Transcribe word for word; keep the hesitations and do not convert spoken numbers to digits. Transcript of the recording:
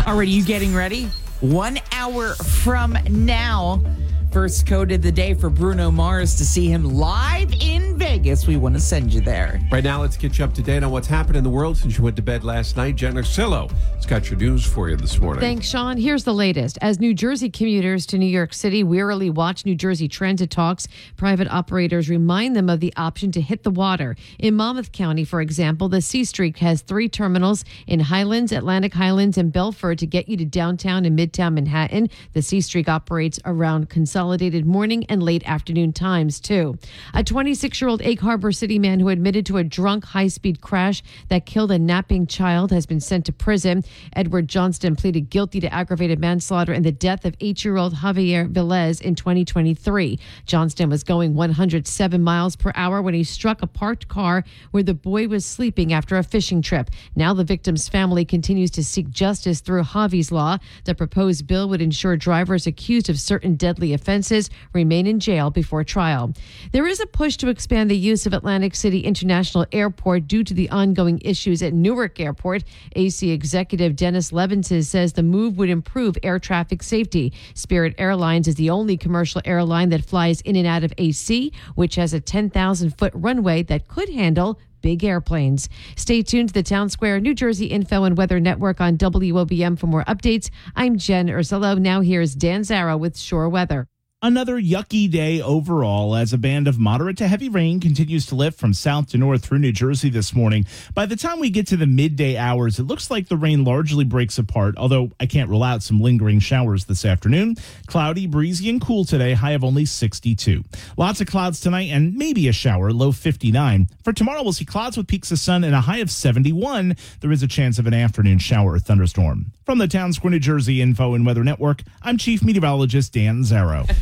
All right, are you getting ready? One hour from now, first code of the day for Bruno Mars to see him live in Vegas. We want to send you there. Right now, let's get you up to date on what's happened in the world since you went to bed last night. Jen Ursillo has got your news for you this morning. Thanks, Sean. Here's the latest. As New Jersey commuters to New York City wearily watch New Jersey transit talks, private operators remind them of the option to hit the water. In Monmouth County, for example, the C Streak has three terminals in Highlands, Atlantic Highlands, and Belford to get you to downtown and midtown Manhattan. The C Streak operates around consolidated morning and late afternoon times, too. A twenty-six-year-old Egg Harbor City man who admitted to a drunk high-speed crash that killed a napping child has been sent to prison. Edward Johnston pleaded guilty to aggravated manslaughter in the death of eight-year-old Javier Velez in twenty twenty-three. Johnston was going one hundred seven miles per hour when he struck a parked car where the boy was sleeping after a fishing trip. Now the victim's family continues to seek justice through Javi's Law. The proposed bill would ensure drivers accused of certain deadly offenses remain in jail before trial. There is a push to expand the use of Atlantic City International Airport due to the ongoing issues at Newark Airport. A C executive Dennis Levinson says the move would improve air traffic safety. Spirit Airlines is the only commercial airline that flies in and out of A C, which has a ten thousand foot runway that could handle big airplanes. Stay tuned to the Town Square New Jersey Info and Weather Network on W O B M for more updates. I'm Jen Ursillo. Now here's Dan Zarrow with Shore Weather. Another yucky day overall as a band of moderate to heavy rain continues to lift from south to north through New Jersey this morning. By the time we get to the midday hours, it looks like the rain largely breaks apart, although I can't rule out some lingering showers this afternoon. Cloudy, breezy, and cool today, high of only sixty-two. Lots of clouds tonight and maybe a shower, low fifty-nine. For tomorrow, we'll see clouds with peaks of sun and a high of seventy-one. There is a chance of an afternoon shower or thunderstorm. From the Town Square New Jersey Info and Weather Network, I'm Chief Meteorologist Dan Zarrow.